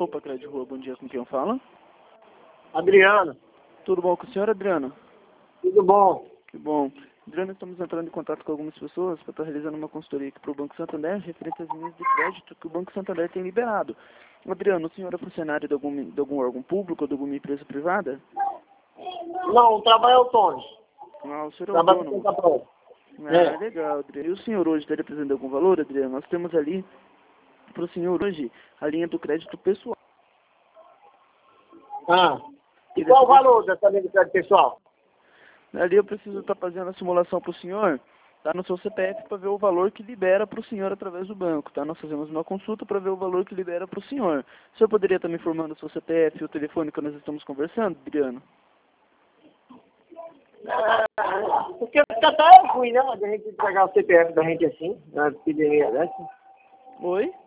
Opa, Crédito Rua, bom dia, com quem eu falo? Adriano, Tudo bom com o senhor, Adriano? tudo bom? Que bom. Adriano, estamos entrando em contato com algumas pessoas para estar realizando uma consultoria aqui para o Banco Santander, referente às linhas de crédito que o Banco Santander tem liberado. Adriano, o senhor é funcionário de algum órgão público ou de alguma empresa privada? Não, trabalho autônomo. Ah, o senhor é Trabalho autônomo. com própria. Ah, legal, Adriano. E o senhor hoje estaria apresentando algum valor, Adriano? Nós temos ali para o senhor hoje a linha do crédito pessoal. Ah. E qual o valor dessa linha de crédito pessoal? Ali eu preciso estar fazendo a simulação para o senhor, tá, no seu CPF, para ver o valor que libera para o senhor através do banco, tá? Nós fazemos uma consulta para ver o valor que libera para o senhor. O senhor poderia estar me informando o seu CPF e o telefone que nós estamos conversando, Adriano? Porque até é ruim, né? De a gente pegar o CPF da gente assim, na epidemia dessa. Oi?